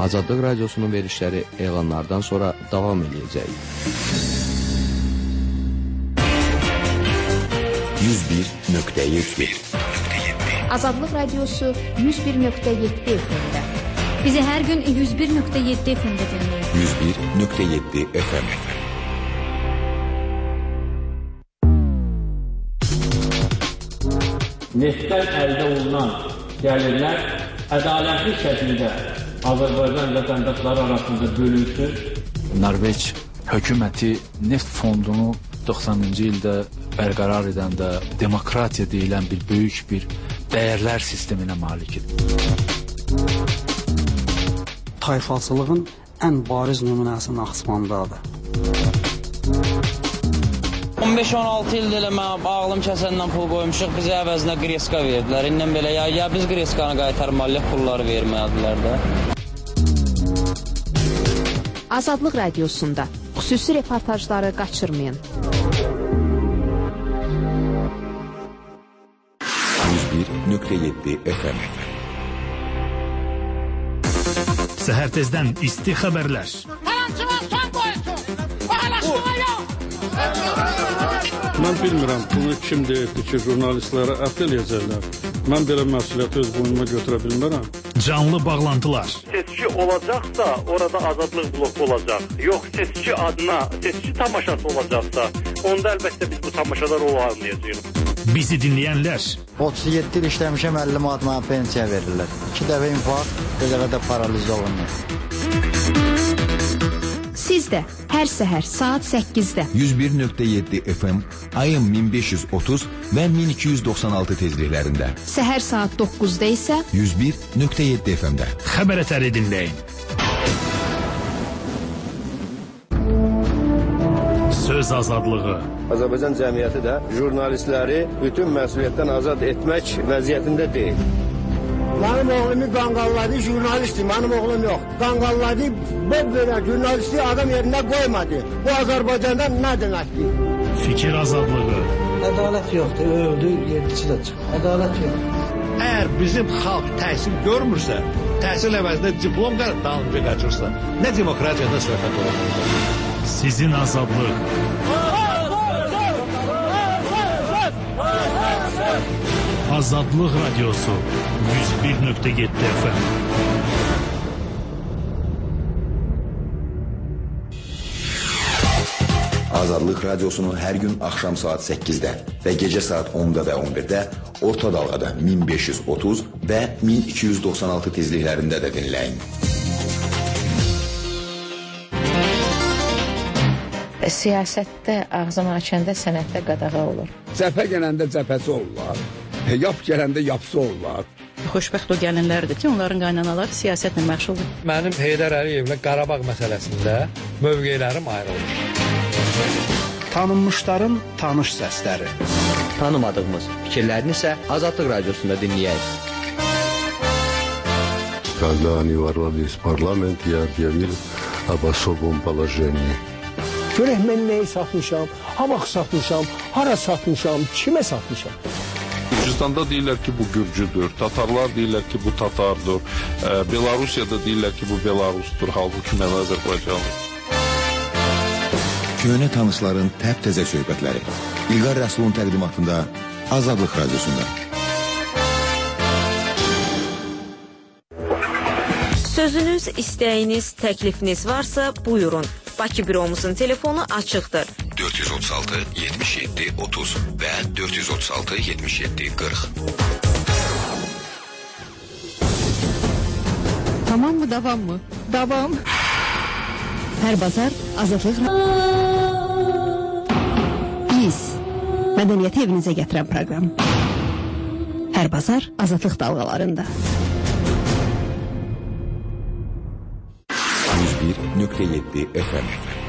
Azadlıq Radiosunun verişləri elanlardan sonra davam edəcək. 101.7 Azadlıq Radiosu 101.7 FM-də. Bizi hər gün 101.7 FM-də dinləyin. 101.7 FM. Neftdən əldə olunan gəlirlər ədalətli şəkildə Azərbaycan vətəndaşları arasında bölünsün. Norveç hökuməti neft fondunu 90-cı ildə bərqərar edəndə demokratiya deyilən bir böyük bir dəyərlər sisteminə malikdir. Tayfalçılığın ən bariz nümunəsi Naxçıvandadır. 15-16 ildir elə mən ağlım kəsəndən pul qoymuşuq, bizə əvəzinə qreska verdilər. İndən belə ya biz qreskanı qaytarmalıyıq, pulları verməyədilər də. Azadlıq Radiosunda xüsusi reportajları qaçırmayın. 101.7 FM. Səhər tezdən isti xəbərlər. Haramçılar son qoysun. Paylaşmağa yox. Mən bilmirəm, bunu kim deyirdi ki, jurnalistlərə əfv eləyəcəklər. Mən belə məsuliyyəti öz boynuma götürə bilmərəm. Canlı bağlantılar. Seçki olacaqsa, orada azadlıq bloku olacaq. Yox, seçki adına, seçki tamaşası olacaqsa, onda əlbəttə biz bu tamaşalar olmayacağıq. Bizi dinləyənlər. 37 il işləmişəm, 50 manat mənə pensiya verirlər. 2 dəfə infarkt, bir dəfə də paraliz olunur. Siz də hər səhər saat 8-də 101.7 FM, ayın 1530 və 1296 tezliklərində. Səhər saat 9-da isə 101.7 FM-də. Xəbər ətəri dinləyin. Söz azadlığı. Azərbaycan cəmiyyəti də jurnalistləri bütün məsuliyyətdən azad etmək vəziyyətində deyil. Mənim oğlumu qanqalladı, jurnalistdir, mənim oğlum yox. Qanqalladı, belə jurnalisti adam yerində qoymadı. Bu Azərbaycanda nə deməkdir? Fikir azadlığı. Ədalət yoxdur, öldü, yedisi də çıxır. Ədalət yox. Əgər bizim xalq təhsil görmürsə, təhsil əvəzində diplom dalınca qaçırsa, nə demokratiyadan söhbət olur? Sizin azadlıq. Azadlıq Radiosu 101.7 FM. Azadlıq Radiosunu hər gün axşam saat 8-də və gecə saat 10-da və 11-də orta dalğada 1530 və 1296 tezliklərində də dinləyin. Siyasətdə ağzını açanda sənətdə qadağa olur. Cəbhə gələndə cəbhəsi olurlar. Yap gələndə yapsı olurlar. Xoşbəxt o gəlinlərdir ki, onların qaynanaları siyasətlə məşğuldur. Mənim Heydər Əliyevlə Qarabağ məsələsində mövqelərim ayrılır. Tanınmışların tanış səsləri. Tanımadığımız fikirlərini isə Azadlıq Radiosunda dinləyək. Когда они ворвались в парламент, я объявил об особом положении. Görək mən nəyi satmışam, ha vaxt satmışam, hara satmışam, kimə satmışam. Gürcüstanda deyirlər ki, bu Gürcüdür, Tatarlar deyirlər ki, bu Tatardır, Belarusiyada deyirlər ki, bu Belarusdur, halbuki mən Azərbaycanlıyım. Köhnə tanışların təp-təzə söhbətləri. İlqar Rəsulun təqdimatında Azadlıq Radiosunda. Sözünüz, istəyiniz, təklifiniz varsa buyurun. Bakı büromuzun telefonu açıqdır. 436 77 30 və 436 77 40. Tamam mı, davam mı? Davam. Hər bazar Azadlıq. Biz mədəniyyəti evinizə gətirən proqram. Hər bazar Azadlıq dalğalarında. 101.7 FM.